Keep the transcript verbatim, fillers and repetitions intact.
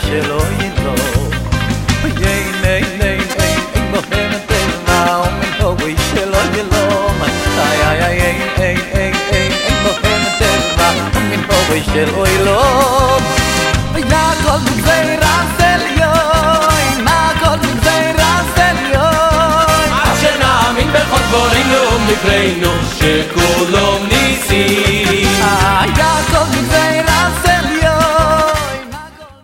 שלא ילו ייי ניי ניי ניי בוחם תלמה ומן הוי שלא ילו איי איי איי איי איי איי בוחם תלמה ומן הוי שלא ילו יא כל גזיר אסליו מה כל גזיר אסליו עד שנאמין בכל דברינו ומדברינו שכולם ניסים